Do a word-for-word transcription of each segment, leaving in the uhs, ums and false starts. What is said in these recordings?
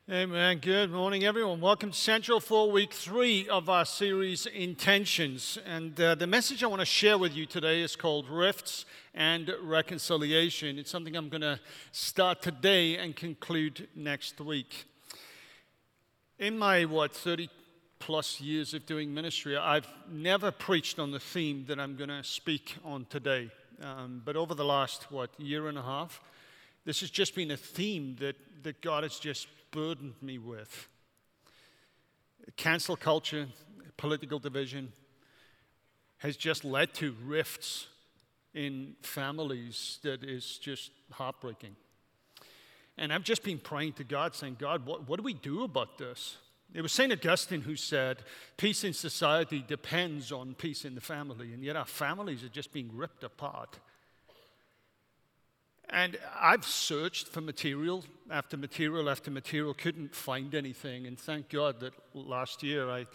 Amen. Good morning, everyone. Welcome to Central for week three of our series, Intentions. And uh, the message I want to share with you today is called Rifts and Reconciliation. It's something I'm going to start today and conclude next week. In my, what, thirty plus years of doing ministry, I've never preached on the theme that I'm going to speak on today. Um, but over the last, what, year and a half, this has just been a theme that, that God has just burdened me with. Cancel culture, political division has just led to rifts in families that is just heartbreaking. And I've just been praying to God, saying, God, what, what do we do about this? It was Saint Augustine who said, peace in society depends on peace in the family, and yet our families are just being ripped apart. And I've searched for material after material after material, couldn't find anything. And thank God that last year I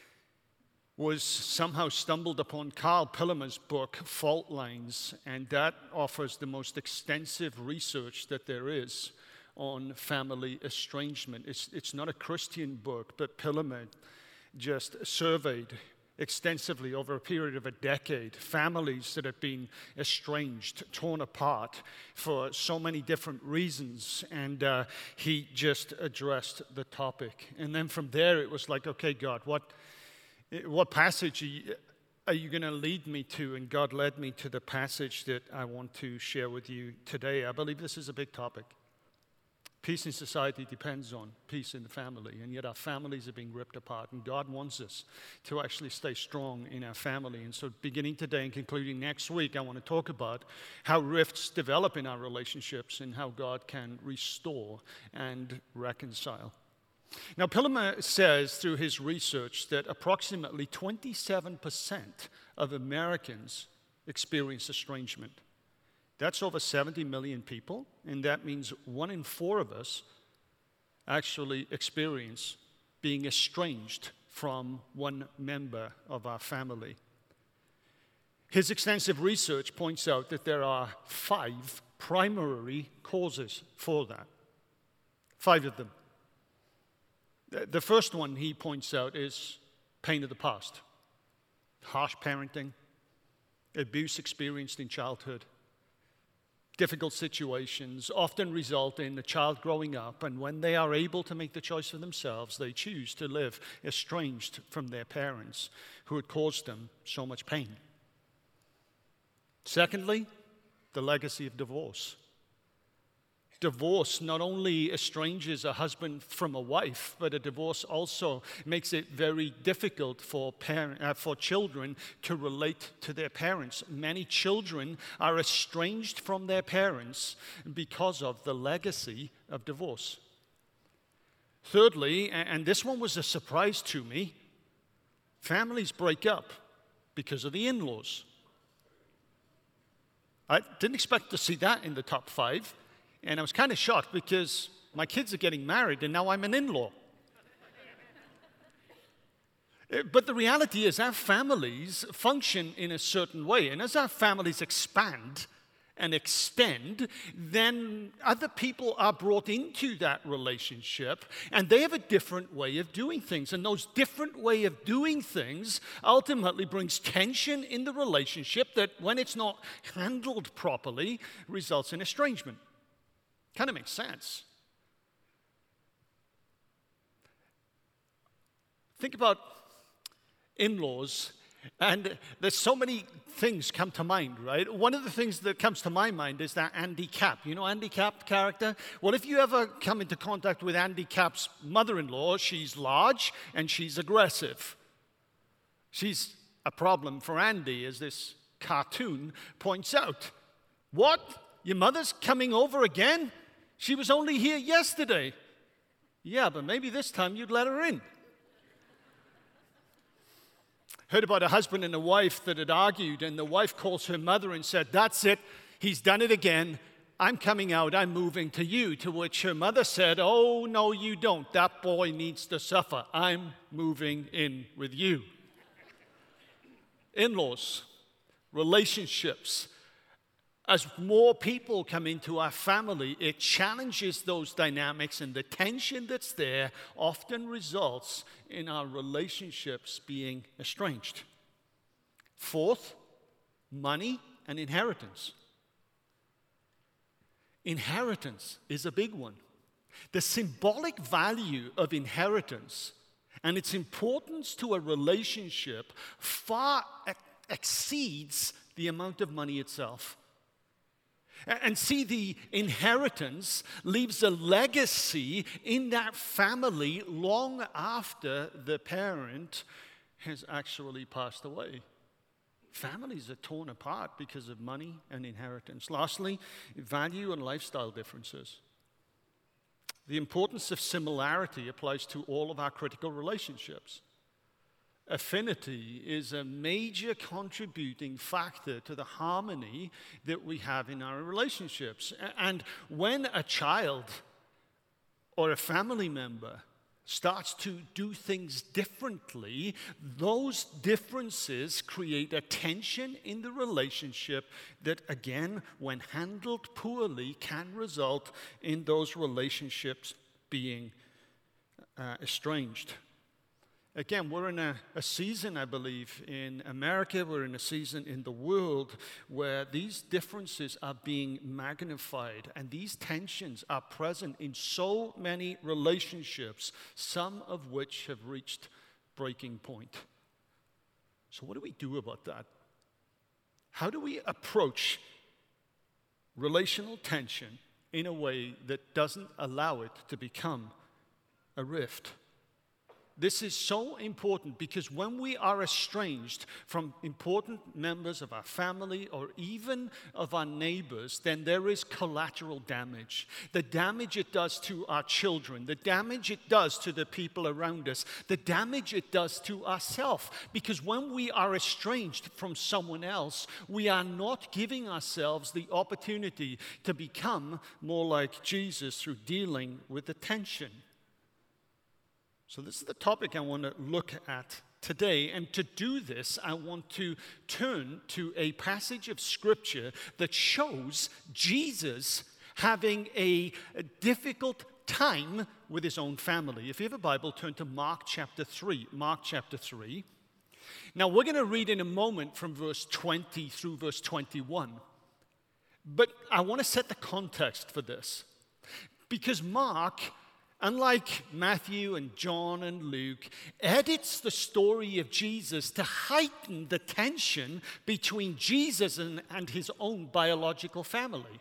was somehow stumbled upon Carl Pillerman's book, Fault Lines. And that offers the most extensive research that there is on family estrangement. It's, it's not a Christian book, but Pillerman just surveyed extensively over a period of a decade, families that have been estranged, torn apart for so many different reasons, and uh, he just addressed the topic. And then from there, it was like, okay, God, what, what passage are you, are you going to lead me to? And God led me to the passage that I want to share with you today. I believe this is a big topic. Peace in society depends on peace in the family, and yet our families are being ripped apart, and God wants us to actually stay strong in our family. And so beginning today and concluding next week, I want to talk about how rifts develop in our relationships and how God can restore and reconcile. Now, Pillerman says through his research that approximately twenty-seven percent of Americans experience estrangement. That's over seventy million people, and that means one in four of us actually experience being estranged from one member of our family. His extensive research points out that there are five primary causes for that. Five of them. The first one he points out is pain of the past. Harsh parenting, abuse experienced in childhood. Difficult situations often result in the child growing up, and when they are able to make the choice for themselves, they choose to live estranged from their parents who had caused them so much pain. Secondly, the legacy of divorce. Divorce not only estranges a husband from a wife, but a divorce also makes it very difficult for parent, uh, for children to relate to their parents. Many children are estranged from their parents because of the legacy of divorce. Thirdly, and this one was a surprise to me, families break up because of the in-laws. I didn't expect to see that in the top five. And I was kind of shocked because my kids are getting married and now I'm an in-law. But the reality is our families function in a certain way. And as our families expand and extend, then other people are brought into that relationship and they have a different way of doing things. And those different way of doing things ultimately brings tension in the relationship that when it's not handled properly results in estrangement. Kind of makes sense. Think about in-laws, and there's so many things come to mind, right? One of the things that comes to my mind is that Andy Capp. You know Andy Capp character? Well, if you ever come into contact with Andy Capp's mother-in-law, she's large and she's aggressive. She's a problem for Andy, as this cartoon points out. What? Your mother's coming over again? She was only here yesterday. Yeah, but maybe this time you'd let her in. Heard about a husband and a wife that had argued, and the wife calls her mother and said, that's it, he's done it again. I'm coming out, I'm moving to you. To which her mother said, oh, no, you don't. That boy needs to suffer. I'm moving in with you. In-laws, relationships, As more people come into our family, it challenges those dynamics, and the tension that's there often results in our relationships being estranged. Fourth, money and inheritance. Inheritance is a big one. The symbolic value of inheritance and its importance to a relationship far exceeds the amount of money itself. And see, the inheritance leaves a legacy in that family long after the parent has actually passed away. Families are torn apart because of money and inheritance. Lastly, value and lifestyle differences. The importance of similarity applies to all of our critical relationships. Affinity is a major contributing factor to the harmony that we have in our relationships. And when a child or a family member starts to do things differently, those differences create a tension in the relationship that, again, when handled poorly, can result in those relationships being uh, estranged. Again, we're in a, a season, I believe, in America, we're in a season in the world where these differences are being magnified, and these tensions are present in so many relationships, some of which have reached breaking point. So what do we do about that? How do we approach relational tension in a way that doesn't allow it to become a rift? This is so important because when we are estranged from important members of our family or even of our neighbors, then there is collateral damage. The damage it does to our children, the damage it does to the people around us, the damage it does to ourselves. Because when we are estranged from someone else, we are not giving ourselves the opportunity to become more like Jesus through dealing with the tension. So this is the topic I want to look at today. And to do this, I want to turn to a passage of Scripture that shows Jesus having a, a difficult time with his own family. If you have a Bible, turn to Mark chapter three. Mark chapter three. Now, we're going to read in a moment from verse twenty through verse twenty-one. But I want to set the context for this. Because Mark, unlike Matthew and John and Luke, edits the story of Jesus to heighten the tension between Jesus and, and his own biological family.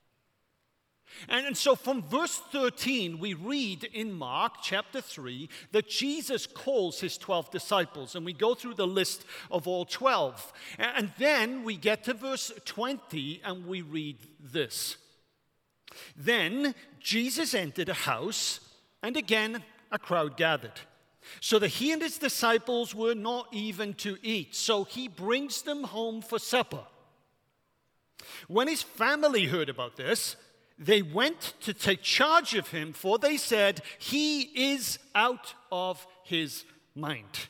And, and so from verse thirteen, we read in Mark chapter three that Jesus calls his twelve disciples, and we go through the list of all twelve. And, and then we get to verse twenty, and we read this. Then Jesus entered a house, and again a crowd gathered, so that he and his disciples were not even to eat. So he brings them home for supper. When his family heard about this, they went to take charge of him, for they said, "He is out of his mind."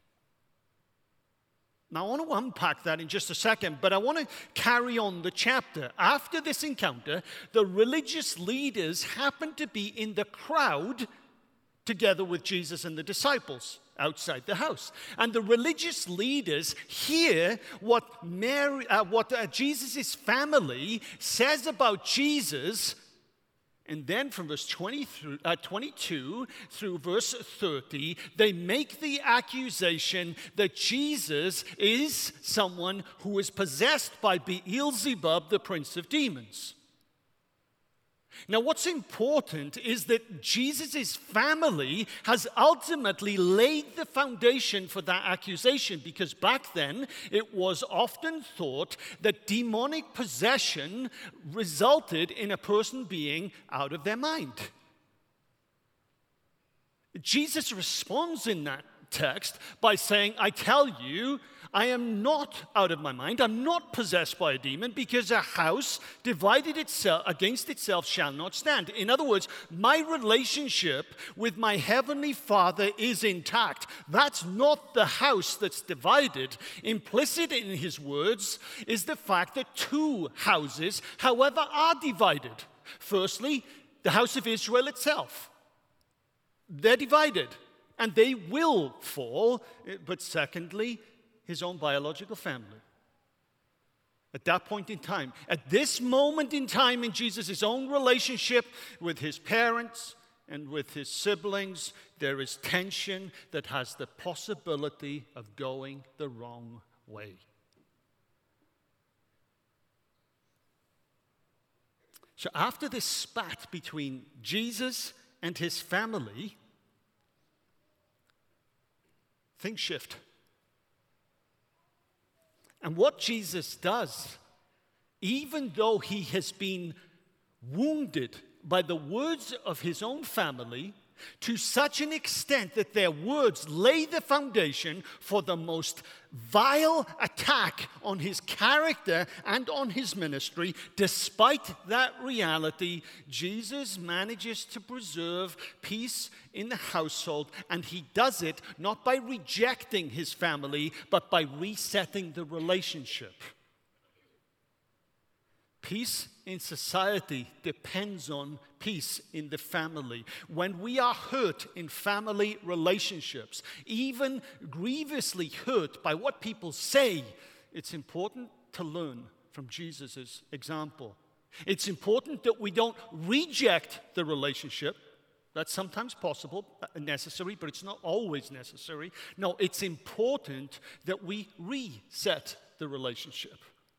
Now, I want to unpack that in just a second, but I want to carry on the chapter. After this encounter, the religious leaders happened to be in the crowd together with Jesus and the disciples outside the house. And the religious leaders hear what, Mary, uh, what uh, Jesus' family says about Jesus. And then from verse twenty through, uh, twenty-two through verse thirty, they make the accusation that Jesus is someone who is possessed by Beelzebub, the prince of demons. Now, what's important is that Jesus' family has ultimately laid the foundation for that accusation, because back then it was often thought that demonic possession resulted in a person being out of their mind. Jesus responds in that text by saying, "I tell you, I am not out of my mind. I'm not possessed by a demon, because a house divided itself against itself shall not stand. In other words, my relationship with my heavenly Father is intact. That's not the house that's divided. Implicit in his words is the fact that two houses, however, are divided. Firstly, the house of Israel itself. They're divided, and they will fall. But secondly, his own biological family. At that point in time, at this moment in time in Jesus' own relationship with his parents and with his siblings, there is tension that has the possibility of going the wrong way. So after this spat between Jesus and his family, things shift. And what Jesus does, even though he has been wounded by the words of his own family, to such an extent that their words lay the foundation for the most vile attack on his character and on his ministry, despite that reality, Jesus manages to preserve peace in the household, and he does it not by rejecting his family, but by resetting the relationship. Peace in society depends on peace in the family. When we are hurt in family relationships, even grievously hurt by what people say, it's important to learn from Jesus' example. It's important that we don't reject the relationship. That's sometimes possible, necessary, but it's not always necessary. No, it's important that we reset the relationship.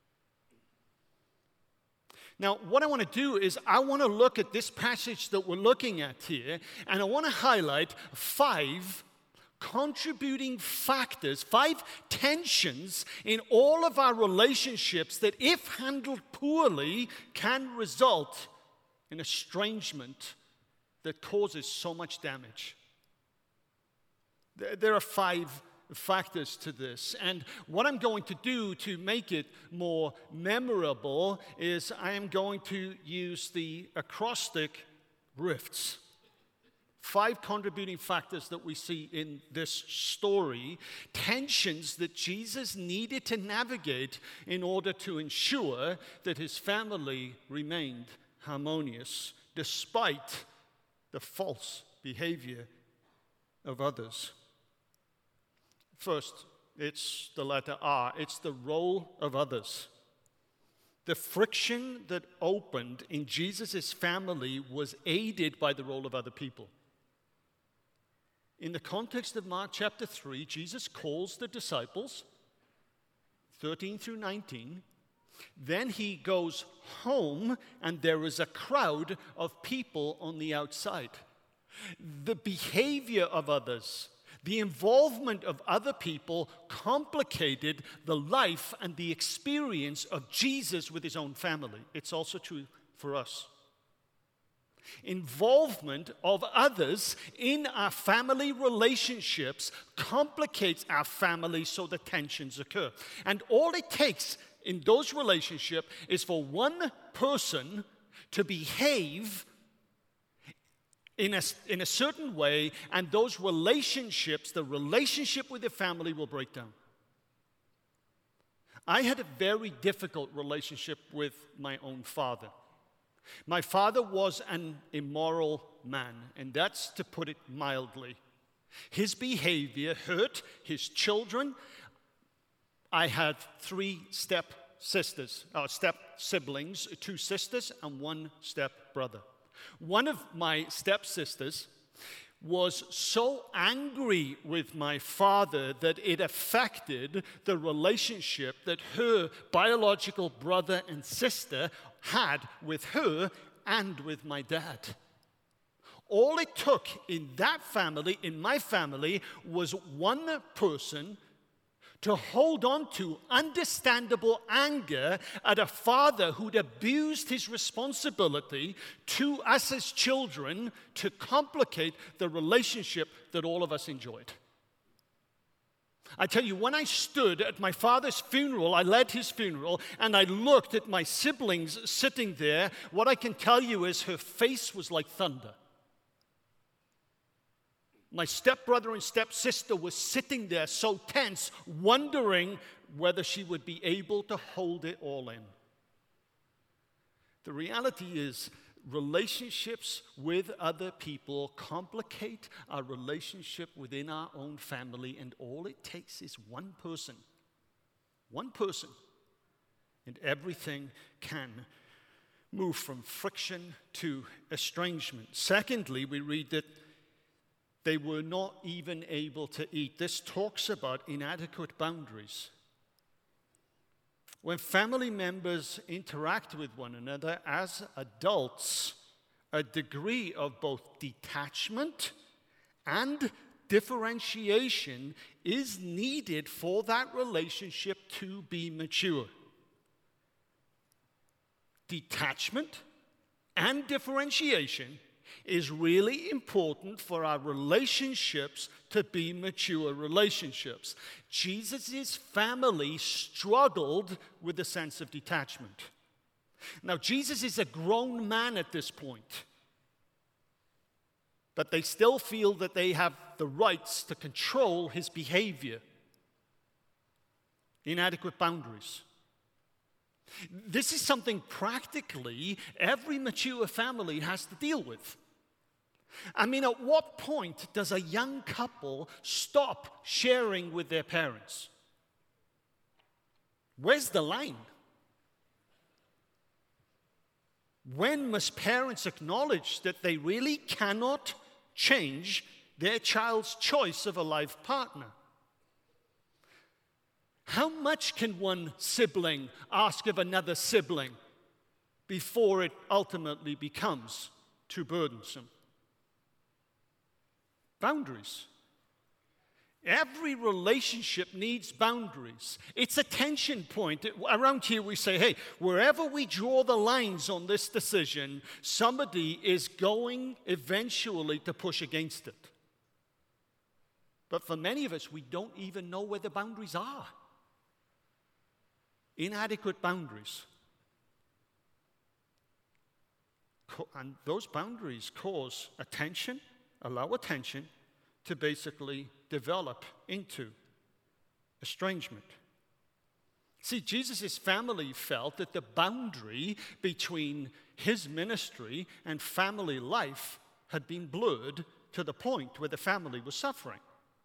Now, what I want to do is I want to look at this passage that we're looking at here, and I want to highlight five contributing factors, five tensions in all of our relationships that, if handled poorly, can result in estrangement that causes so much damage. There are five factors to this, and what I'm going to do to make it more memorable is I am going to use the acrostic rifts. Five contributing factors that we see in this story, tensions that Jesus needed to navigate in order to ensure that his family remained harmonious despite the false behavior of others. First, it's the letter R. It's the role of others. The friction that opened in Jesus' family was aided by the role of other people. In the context of Mark chapter three, Jesus calls the disciples, thirteen through nineteen. Then he goes home, and there is a crowd of people on the outside. The behavior of others, the involvement of other people complicated the life and the experience of Jesus with his own family. It's also true for us. Involvement of others in our family relationships complicates our family so the tensions occur. And all it takes in those relationships is for one person to behave In a, in a certain way, and those relationships, the relationship with the family will break down. I had a very difficult relationship with my own father. My father was an immoral man, and that's to put it mildly. His behavior hurt his children. I had three step sisters, uh, step siblings, two sisters and one step brother. One of my stepsisters was so angry with my father that it affected the relationship that her biological brother and sister had with her and with my dad. All it took in that family, in my family, was one person to hold on to understandable anger at a father who'd abused his responsibility to us as children to complicate the relationship that all of us enjoyed. I tell you, when I stood at my father's funeral, I led his funeral, and I looked at my siblings sitting there, what I can tell you is her face was like thunder. My stepbrother and stepsister were sitting there so tense, wondering whether she would be able to hold it all in. The reality is, relationships with other people complicate our relationship within our own family, and all it takes is one person, one person, and everything can move from friction to estrangement. Secondly, we read that they were not even able to eat. This talks about inadequate boundaries. When family members interact with one another as adults, a degree of both detachment and differentiation is needed for that relationship to be mature. Detachment and differentiation is really important for our relationships to be mature relationships. Jesus' family struggled with the sense of detachment. Now, Jesus is a grown man at this point, but they still feel that they have the rights to control his behavior. Inadequate boundaries. This is something practically every mature family has to deal with. I mean, at what point does a young couple stop sharing with their parents? Where's the line? When must parents acknowledge that they really cannot change their child's choice of a life partner? How much can one sibling ask of another sibling before it ultimately becomes too burdensome? Boundaries. Every relationship needs boundaries. It's a tension point. Around here we say, hey, wherever we draw the lines on this decision, somebody is going eventually to push against it. But for many of us, we don't even know where the boundaries are. Inadequate boundaries. And those boundaries cause attention, allow attention to basically develop into estrangement. See, Jesus' family felt that the boundary between his ministry and family life had been blurred to the point where the family was suffering.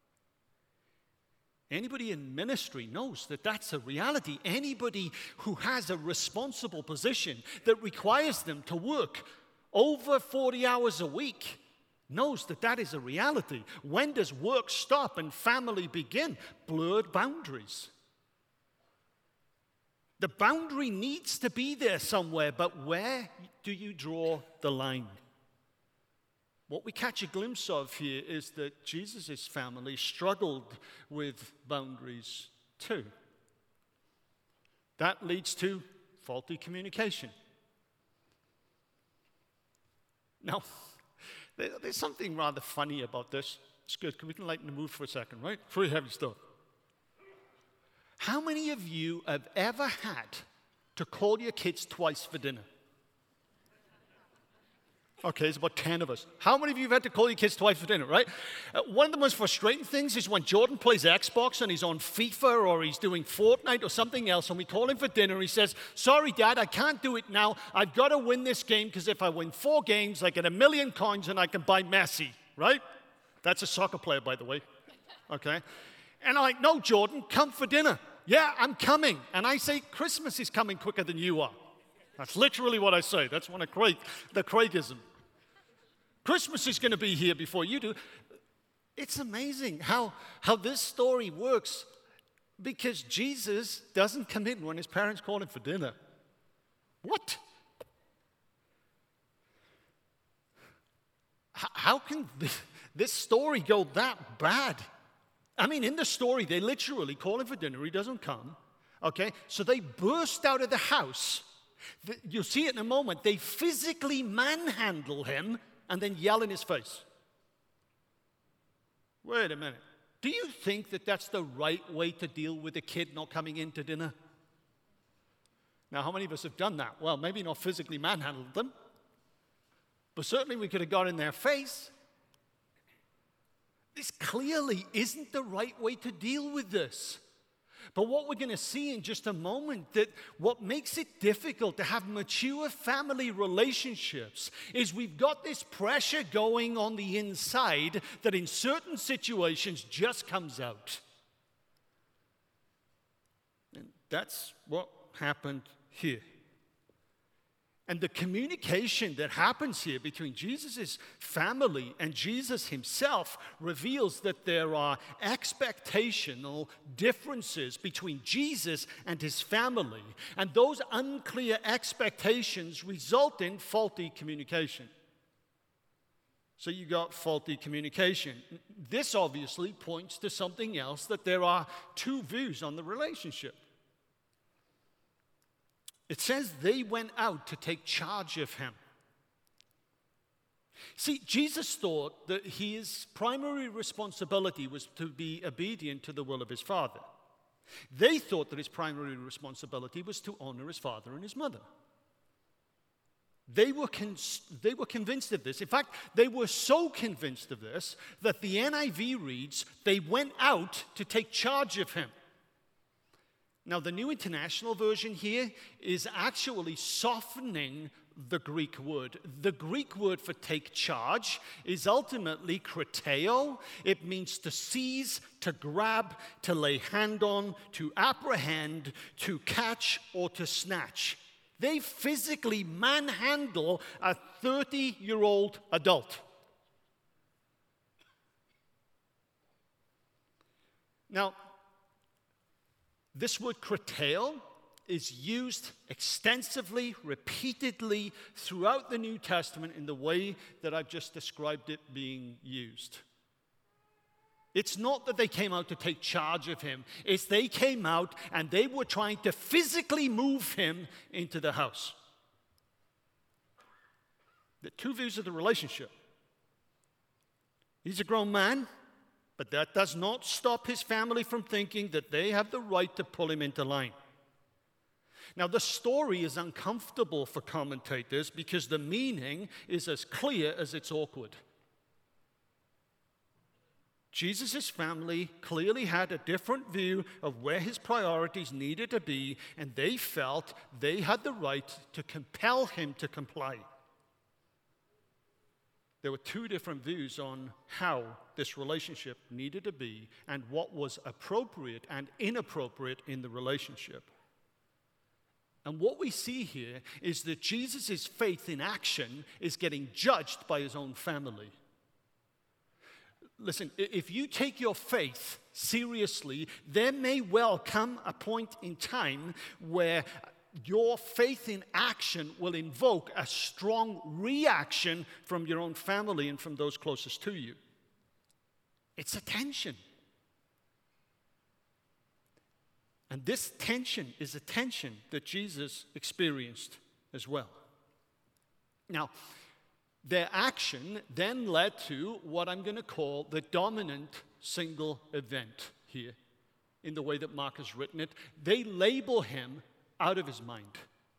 Anybody in ministry knows that that's a reality. Anybody who has a responsible position that requires them to work over forty hours a week knows that that is a reality. When does work stop and family begin? Blurred boundaries. The boundary needs to be there somewhere, but where do you draw the line? What we catch a glimpse of here is that Jesus' family struggled with boundaries too. That leads to faulty communication. Now, there's something rather funny about this. It's good, because we can lighten the mood for a second, right? Pretty heavy stuff. How many of you have ever had to call your kids twice for dinner? Okay, it's about ten of us. How many of you have had to call your kids twice for dinner, right? Uh, one of the most frustrating things is when Jordan plays Xbox and he's on FIFA or he's doing Fortnite or something else, and we call him for dinner, he says, sorry, Dad, I can't do it now. I've got to win this game, because if I win four games, I get a million coins and I can buy Messi, right? That's a soccer player, by the way. Okay? And I'm like, no, Jordan, come for dinner. Yeah, I'm coming. And I say, Christmas is coming quicker than you are. That's literally what I say. That's one of Craig, the Craigism. Christmas is going to be here before you do. It's amazing how, how this story works, because Jesus doesn't come in when his parents call him for dinner. What? How, how can this, this story go that bad? I mean, in the story, they literally call him for dinner. He doesn't come. Okay? So they burst out of the house. The, you'll see it in a moment. They physically manhandle him and then yell in his face. Wait a minute. Do you think that that's the right way to deal with a kid not coming in to dinner? Now, how many of us have done that? Well, maybe not physically manhandled them, but certainly we could have got in their face. This clearly isn't the right way to deal with this. But what we're going to see in just a moment, that what makes it difficult to have mature family relationships is we've got this pressure going on the inside that in certain situations just comes out. And that's what happened here. And the communication that happens here between Jesus' family and Jesus himself reveals that there are expectational differences between Jesus and his family. And those unclear expectations result in faulty communication. So you got faulty communication. This obviously points to something else, that there are two views on the relationship. It says they went out to take charge of him. See, Jesus thought that his primary responsibility was to be obedient to the will of his Father. They thought that his primary responsibility was to honor his father and his mother. They were, con- they were convinced of this. In fact, they were so convinced of this that the N I V reads, they went out to take charge of him. Now, the New International Version here is actually softening the Greek word. The Greek word for take charge is ultimately krateo. It means to seize, to grab, to lay hand on, to apprehend, to catch, or to snatch. They physically manhandle a thirty-year-old adult. Now, this word krateo is used extensively, repeatedly throughout the New Testament in the way that I've just described it being used. It's not that they came out to take charge of him. It's they came out and they were trying to physically move him into the house. The two views of the relationship. He's a grown man. But that does not stop his family from thinking that they have the right to pull him into line. Now, the story is uncomfortable for commentators because the meaning is as clear as it's awkward. Jesus' family clearly had a different view of where his priorities needed to be, and they felt they had the right to compel him to comply. There were two different views on how this relationship needed to be and what was appropriate and inappropriate in the relationship. And what we see here is that Jesus' faith in action is getting judged by his own family. Listen, if you take your faith seriously, there may well come a point in time where your faith in action will invoke a strong reaction from your own family and from those closest to you. It's a tension. And this tension is a tension that Jesus experienced as well. Now, their action then led to what I'm going to call the dominant single event here in the way that Mark has written it. They label him out of his mind.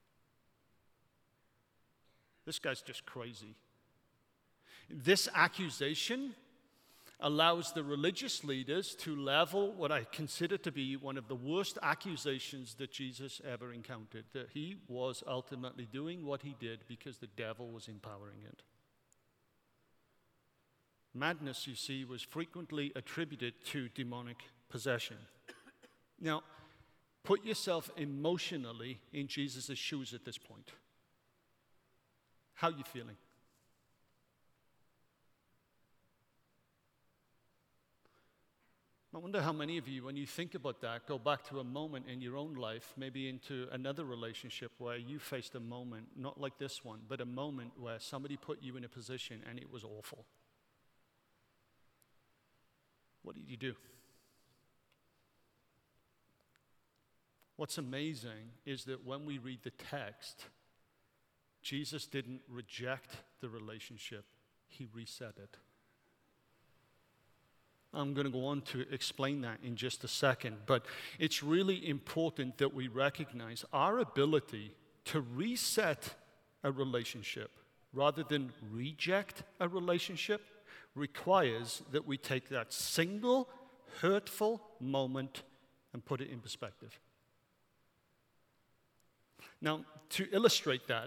This guy's just crazy. This accusation allows the religious leaders to level what I consider to be one of the worst accusations that Jesus ever encountered, that he was ultimately doing what he did because the devil was empowering it. Madness, you see, was frequently attributed to demonic possession. Now, put yourself emotionally in Jesus' shoes at this point. How are you feeling? I wonder how many of you, when you think about that, go back to a moment in your own life, maybe into another relationship where you faced a moment, not like this one, but a moment where somebody put you in a position and it was awful. What did you do? What's amazing is that when we read the text, Jesus didn't reject the relationship, he reset it. I'm going to go on to explain that in just a second. But it's really important that we recognize our ability to reset a relationship rather than reject a relationship requires that we take that single hurtful moment and put it in perspective. Now, to illustrate that,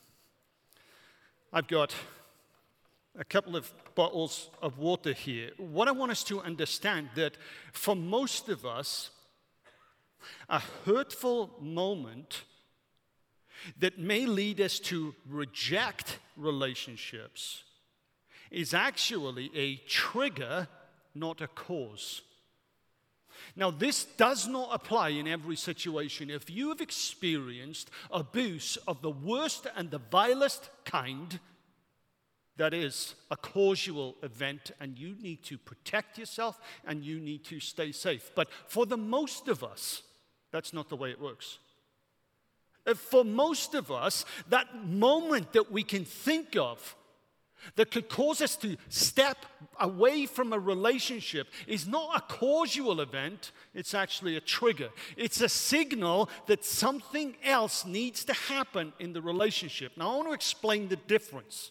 I've got a couple of bottles of water here. What I want us to understand that for most of us, a hurtful moment that may lead us to reject relationships is actually a trigger, not a cause. Now, this does not apply in every situation. If you have experienced abuse of the worst and the vilest kind, that is a causal event, and you need to protect yourself and you need to stay safe. But for the most of us, that's not the way it works. For most of us, that moment that we can think of that could cause us to step away from a relationship is not a causal event, it's actually a trigger. It's a signal that something else needs to happen in the relationship. Now, I want to explain the difference.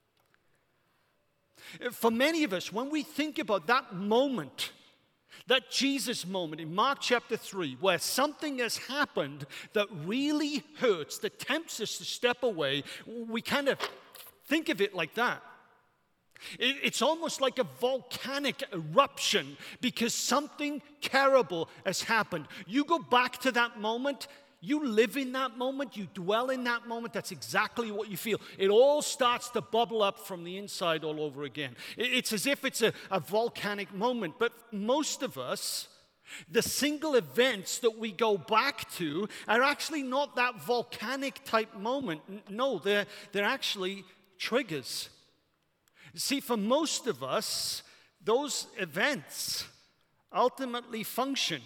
For many of us, when we think about that moment, that Jesus moment in Mark chapter three, where something has happened that really hurts, that tempts us to step away, we kind of think of it like that. It's almost like a volcanic eruption because something terrible has happened. You go back to that moment, you live in that moment, you dwell in that moment, that's exactly what you feel. It all starts to bubble up from the inside all over again. It's as if it's a, a volcanic moment. But most of us, the single events that we go back to are actually not that volcanic type moment. No, they're, they're actually triggers. See, for most of us, those events ultimately function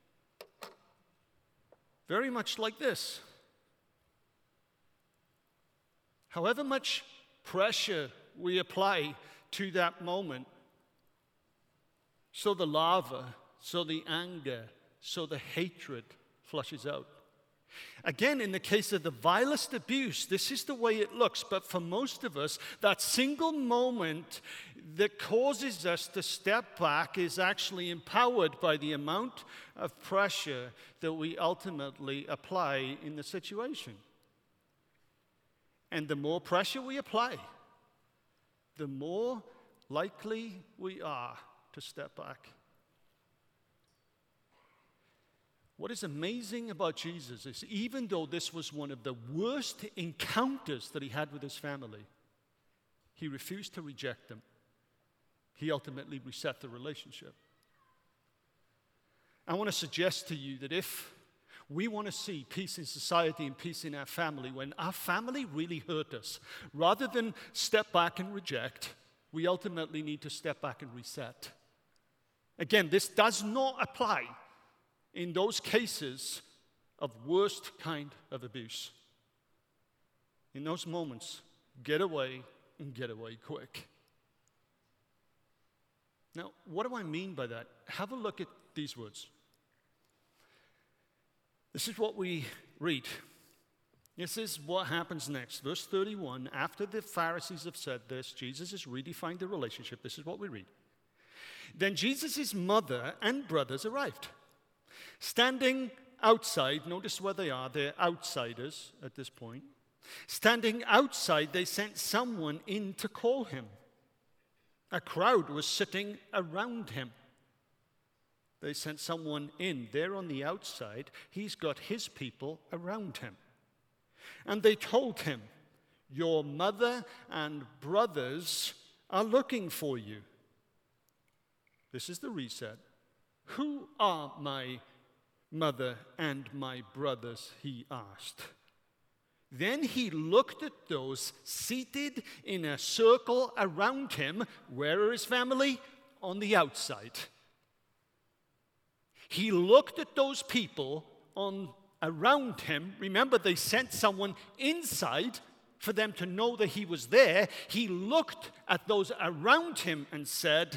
very much like this. However much pressure we apply to that moment, so the lava, so the anger, so the hatred flushes out. Again, in the case of the vilest abuse, this is the way it looks. But for most of us, that single moment that causes us to step back is actually empowered by the amount of pressure that we ultimately apply in the situation. And the more pressure we apply, the more likely we are to step back. What is amazing about Jesus is even though this was one of the worst encounters that he had with his family, he refused to reject them. He ultimately reset the relationship. I want to suggest to you that if we want to see peace in society and peace in our family, when our family really hurt us, rather than step back and reject, we ultimately need to step back and reset. Again, this does not apply in those cases of worst kind of abuse. In those moments, get away and get away quick. Now, what do I mean by that? Have a look at these words. This is what we read. This is what happens next. Verse thirty-one, after the Pharisees have said this, Jesus has redefined the relationship. This is what we read. Then Jesus' mother and brothers arrived. Standing outside, notice where they are, they're outsiders at this point. Standing outside, they sent someone in to call him. A crowd was sitting around him. They sent someone in. They're on the outside. He's got his people around him. And they told him, your mother and brothers are looking for you. This is the reset. Who are my mother and my brothers, he asked. Then he looked at those seated in a circle around him. Where are his family? On the outside. He looked at those people on around him. Remember, they sent someone inside for them to know that he was there. He looked at those around him and said,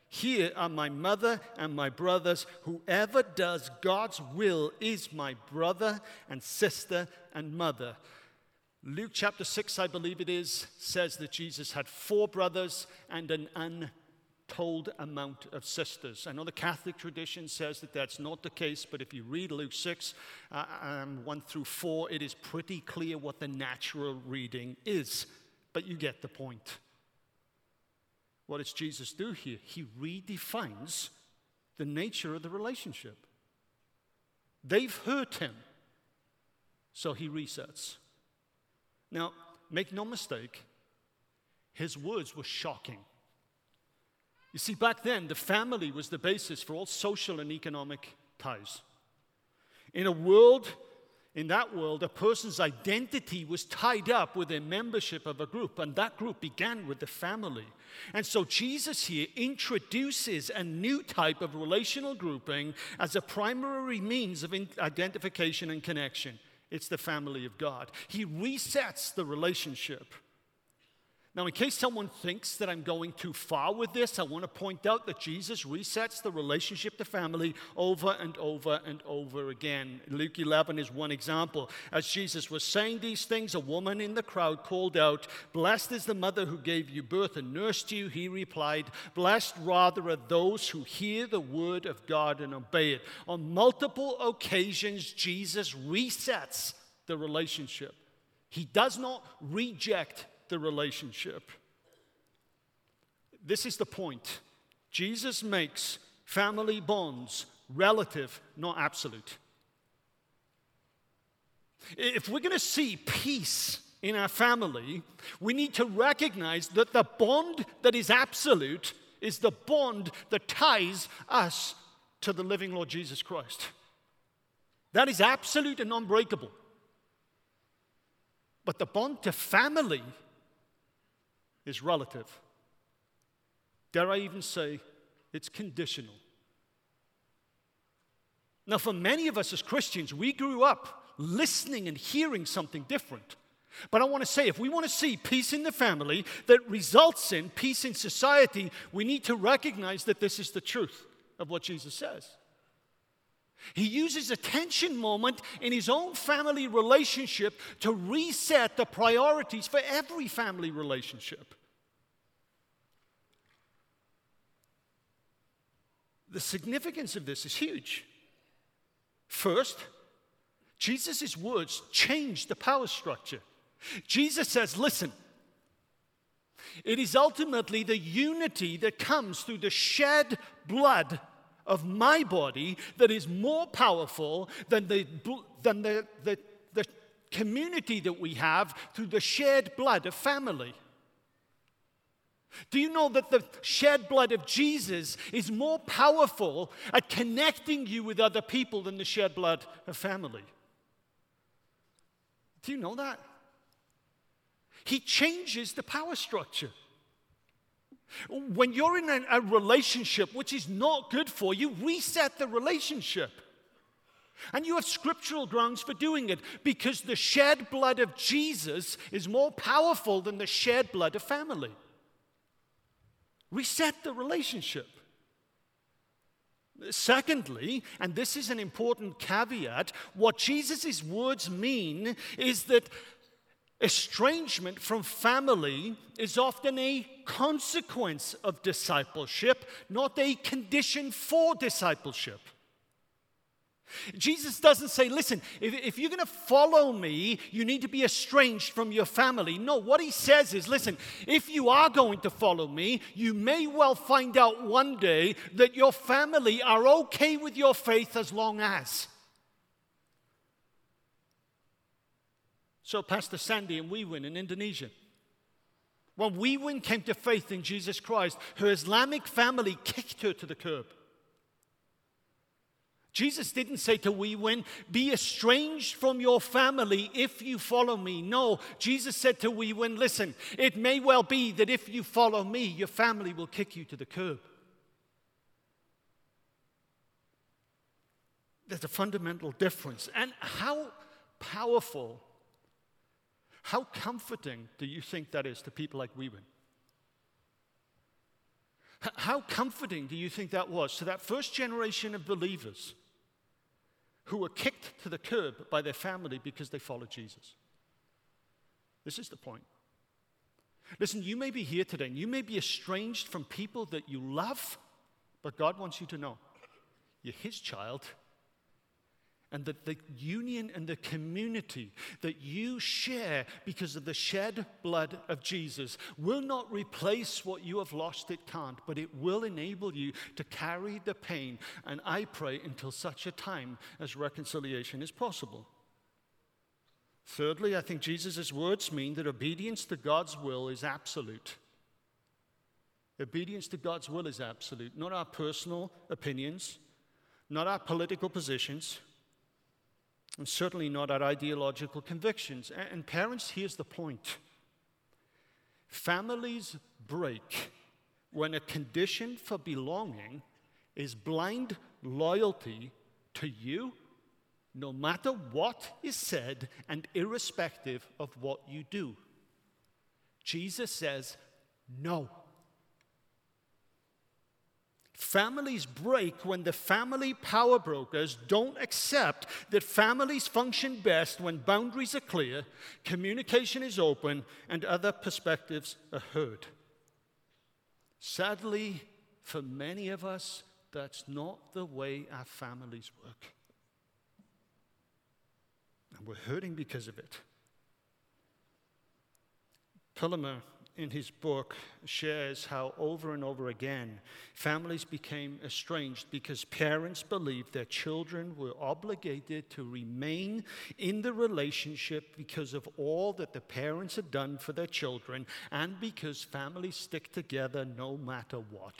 Here are my mother and my brothers. Whoever does God's will is my brother and sister and mother. Luke chapter six, I believe it is, says that Jesus had four brothers and an untold amount of sisters. I know the Catholic tradition says that that's not the case, but if you read Luke six, uh, um, one through four, it is pretty clear what the natural reading is. But you get the point. What does Jesus do here? He redefines the nature of the relationship. They've hurt him, so he resets. Now, make no mistake, his words were shocking. You see, back then, the family was the basis for all social and economic ties. In a world, in that world, a person's identity was tied up with their membership of a group, and that group began with the family. And so Jesus here introduces a new type of relational grouping as a primary means of identification and connection. It's the family of God. He resets the relationship. Now, in case someone thinks that I'm going too far with this, I want to point out that Jesus resets the relationship to family over and over and over again. Luke eleven is one example. As Jesus was saying these things, a woman in the crowd called out, "Blessed is the mother who gave you birth and nursed you." He replied, "Blessed rather are those who hear the word of God and obey it." On multiple occasions, Jesus resets the relationship. He does not reject the relationship. This is the point. Jesus makes family bonds relative, not absolute. If we're going to see peace in our family, we need to recognize that the bond that is absolute is the bond that ties us to the living Lord Jesus Christ. That is absolute and unbreakable. But the bond to family is relative. Dare I even say it's conditional. Now, for many of us as Christians, we grew up listening and hearing something different. But I want to say, if we want to see peace in the family that results in peace in society, we need to recognize that this is the truth of what Jesus says. He uses a tension moment in his own family relationship to reset the priorities for every family relationship. The significance of this is huge. First, Jesus' words change the power structure. Jesus says, listen, it is ultimately the unity that comes through the shed blood of my body that is more powerful than the, than the, the, the community that we have through the shed blood of family. Do you know that the shed blood of Jesus is more powerful at connecting you with other people than the shed blood of family? Do you know that? He changes the power structure. When you're in a, a relationship which is not good for you, reset the relationship. And you have scriptural grounds for doing it because the shed blood of Jesus is more powerful than the shed blood of family. Reset the relationship. Secondly, and this is an important caveat, what Jesus' words mean is that estrangement from family is often a consequence of discipleship, not a condition for discipleship. Jesus doesn't say, listen, if, if you're going to follow me, you need to be estranged from your family. No, what he says is, listen, if you are going to follow me, you may well find out one day that your family are okay with your faith as long as. So Pastor Sandy in Wewin in Indonesia, when Wewin came to faith in Jesus Christ, her Islamic family kicked her to the curb. Jesus didn't say to Wewin, be estranged from your family if you follow me. No, Jesus said to Wewin, listen, it may well be that if you follow me, your family will kick you to the curb. There's a fundamental difference. And how powerful, how comforting do you think that is to people like Wewin? H- How comforting do you think that was to that first generation of believers who were kicked to the curb by their family because they followed Jesus? This is the point. Listen, you may be here today and you may be estranged from people that you love, but God wants you to know you're His child, and that the union and the community that you share because of the shed blood of Jesus will not replace what you have lost. It can't, but it will enable you to carry the pain, and I pray until such a time as reconciliation is possible. Thirdly, I think Jesus' words mean that obedience to God's will is absolute. Obedience to God's will is absolute, not our personal opinions, not our political positions, and certainly not our ideological convictions. And parents, here's the point. Families break when a condition for belonging is blind loyalty to you, no matter what is said and irrespective of what you do. Jesus says, no. Families break when the family power brokers don't accept that families function best when boundaries are clear, communication is open, and other perspectives are heard. Sadly, for many of us, that's not the way our families work. And we're hurting because of it. Pillemer, in his book, shares how over and over again families became estranged because parents believed their children were obligated to remain in the relationship because of all that the parents had done for their children and because families stick together no matter what.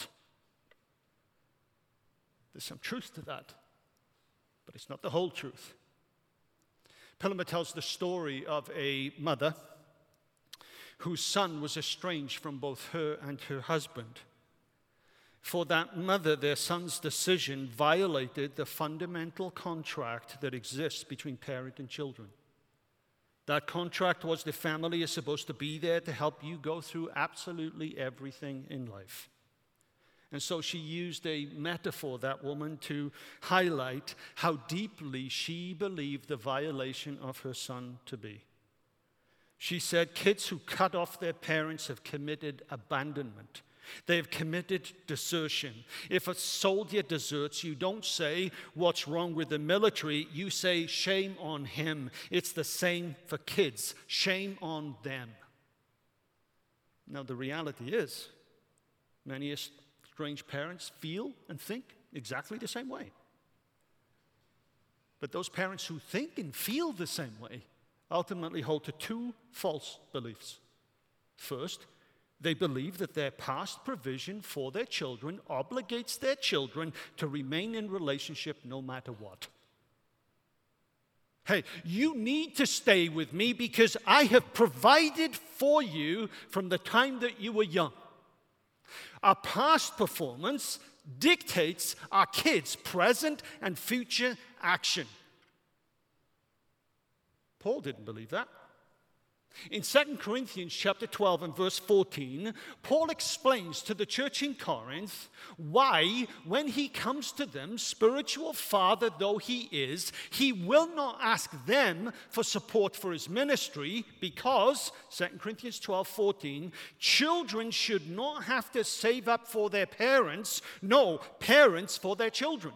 There's some truth to that, but it's not the whole truth. Pillemer tells the story of a mother whose son was estranged from both her and her husband. For that mother, their son's decision violated the fundamental contract that exists between parent and children. That contract was the family is supposed to be there to help you go through absolutely everything in life. And so she used a metaphor, that woman, to highlight how deeply she believed the violation of her son to be. She said, kids who cut off their parents have committed abandonment. They have committed desertion. If a soldier deserts, you don't say, what's wrong with the military? You say, shame on him. It's the same for kids. Shame on them. Now, the reality is, many estranged parents feel and think exactly the same way. But those parents who think and feel the same way ultimately hold to two false beliefs. First, they believe that their past provision for their children obligates their children to remain in relationship no matter what. Hey, you need to stay with me because I have provided for you from the time that you were young. Our past performance dictates our kids' present and future action. Paul didn't believe that. In Second Corinthians chapter twelve and verse fourteen, Paul explains to the church in Corinth why, when he comes to them, spiritual father though he is, he will not ask them for support for his ministry because, Second Corinthians twelve fourteen, children should not have to save up for their parents, no, parents for their children.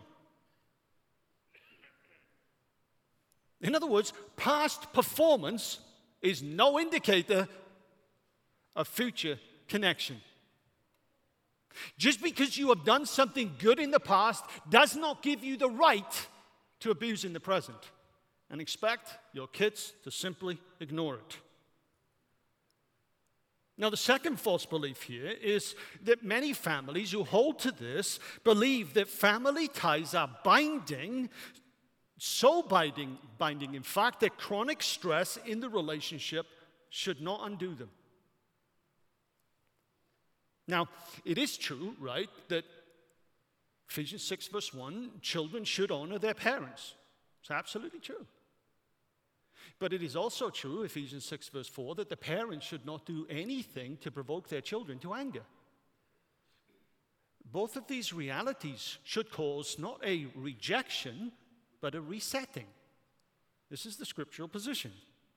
In other words, past performance is no indicator of future connection. Just because you have done something good in the past does not give you the right to abuse in the present and expect your kids to simply ignore it. Now, the second false belief here is that many families who hold to this believe that family ties are binding, so binding, binding, in fact, that chronic stress in the relationship should not undo them. Now, it is true, right, that Ephesians six verse one, children should honor their parents. It's absolutely true. But it is also true, Ephesians six verse four, that the parents should not do anything to provoke their children to anger. both of these realities should cause not a rejection, but a resetting. This is the scriptural position.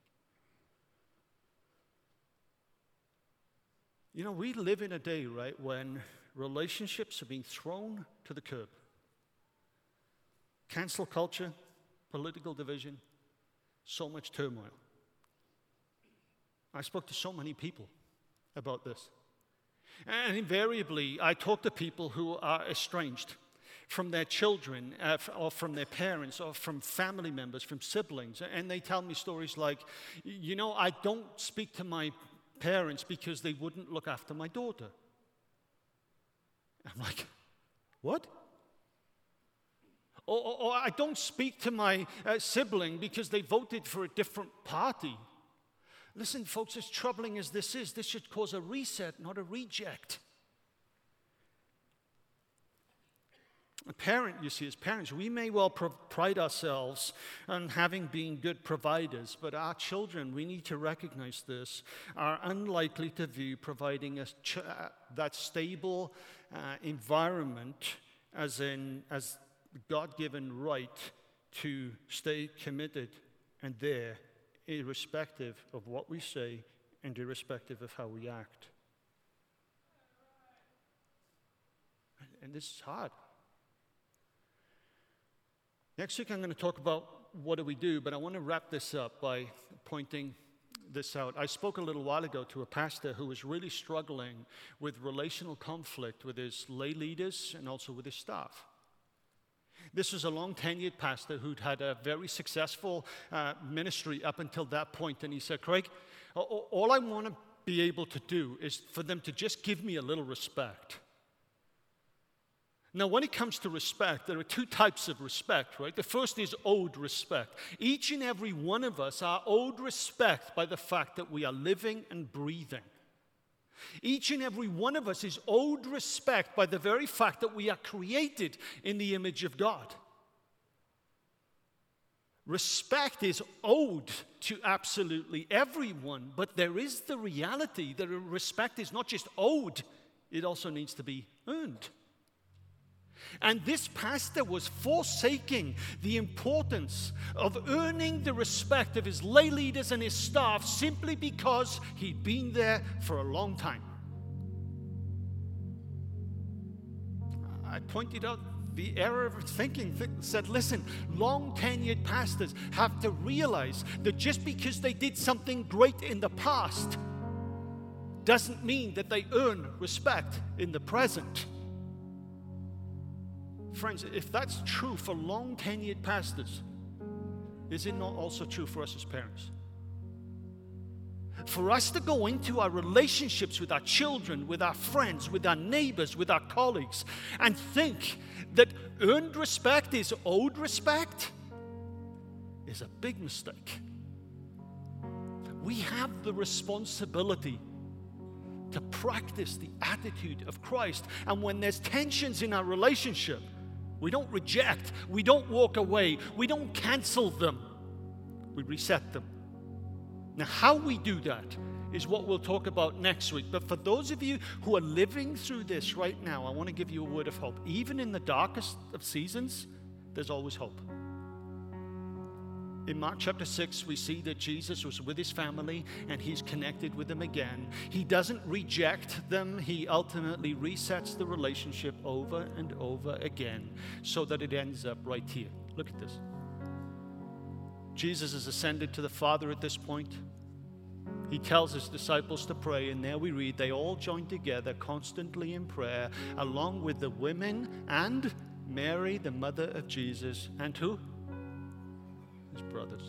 You know, we live in a day, right, when relationships are being thrown to the curb. Cancel culture, political division, so much turmoil. I spoke to so many people about this. And invariably, I talk to people who are estranged from their children, uh, or from their parents, or from family members, from siblings. And they tell me stories like, you know, I don't speak to my parents because they wouldn't look after my daughter. I'm like, what? Or, or, or I don't speak to my uh, sibling because they voted for a different party. Listen, folks, as troubling as this is, this should cause a reset, not a reject. A parent, you see, as parents, we may well pro- pride ourselves on having been good providers, but our children, we need to recognize this, are unlikely to view providing a ch- uh, that stable uh, environment as in as God-given right to stay committed and there, irrespective of what we say and irrespective of how we act. And this is hard. Next week I'm going to talk about what do we do, but I want to wrap this up by pointing this out. I spoke a little while ago to a pastor who was really struggling with relational conflict with his lay leaders and also with his staff. This was a long-tenured pastor who'd had a very successful uh, ministry up until that point, and he said, Craig, all I want to be able to do is for them to just give me a little respect. Now, when it comes to respect, there are two types of respect, right? The first is owed respect. Each and every one of us are owed respect by the fact that we are living and breathing. Each and every one of us is owed respect by the very fact that we are created in the image of God. Respect is owed to absolutely everyone, but there is the reality that respect is not just owed, it also needs to be earned. And this pastor was forsaking the importance of earning the respect of his lay leaders and his staff simply because he'd been there for a long time. I pointed out the error of thinking, said, listen, long-tenured pastors have to realize that just because they did something great in the past doesn't mean that they earn respect in the present. Friends, if that's true for long-tenured pastors, is it not also true for us as parents? For us to go into our relationships with our children, with our friends, with our neighbors, with our colleagues, and think that earned respect is owed respect is a big mistake. We have the responsibility to practice the attitude of Christ. And when there's tensions in our relationship, we don't reject, we don't walk away, we don't cancel them, we reset them. Now, how we do that is what we'll talk about next week. But for those of you who are living through this right now, I want to give you a word of hope. Even in the darkest of seasons, there's always hope. In Mark chapter six, we see that Jesus was with his family and he's connected with them again. He doesn't reject them. He ultimately resets the relationship over and over again so that it ends up right here. Look at this. Jesus has ascended to the Father at this point. He tells his disciples to pray, and there we read, they all joined together constantly in prayer, along with the women and Mary, the mother of Jesus, and who? His brothers.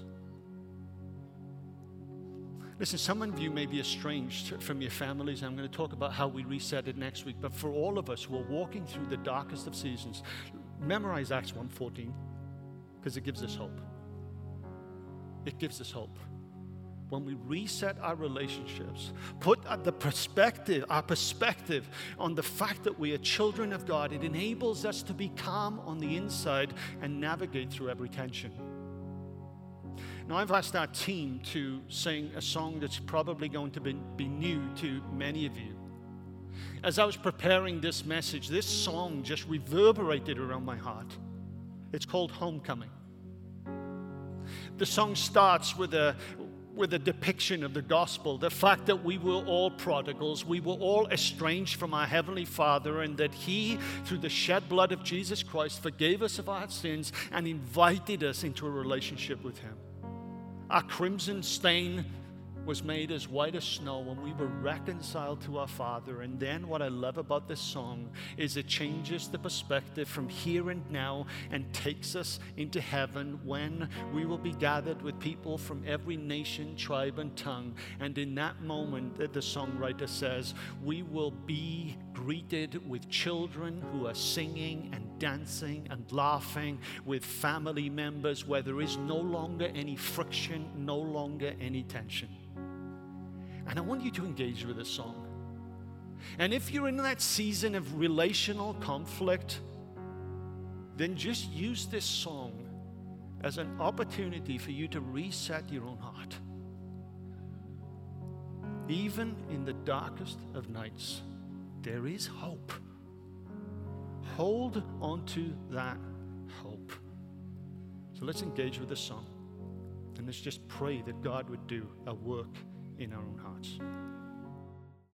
Listen, some of you may be estranged from your families. I'm going to talk about how we reset it next week. But for all of us who are walking through the darkest of seasons, memorize Acts one fourteen because it gives us hope. It gives us hope. When we reset our relationships, put the perspective, our perspective on the fact that we are children of God, it enables us to be calm on the inside and navigate through every tension. Now, I've asked our team to sing a song that's probably going to be, be new to many of you. as I was preparing this message, this song just reverberated around my heart. It's called Homecoming. The song starts with a with a depiction of the gospel, the fact that we were all prodigals, we were all estranged from our Heavenly Father, and that He, through the shed blood of Jesus Christ, forgave us of our sins and invited us into a relationship with Him. Our crimson stain was made as white as snow when we were reconciled to our Father. And then what I love about this song is it changes the perspective from here and now and takes us into heaven, when we will be gathered with people from every nation, tribe, and tongue. And in that moment, the songwriter says, we will be greeted with children who are singing and dancing and laughing, with family members where there is no longer any friction, no longer any tension. And I want you to engage with this song. And if you're in that season of relational conflict, then just use this song as an opportunity for you to reset your own heart. Even in the darkest of nights, there is hope. Hold on to that hope. So let's engage with this song. And let's just pray that God would do a work in our own hearts.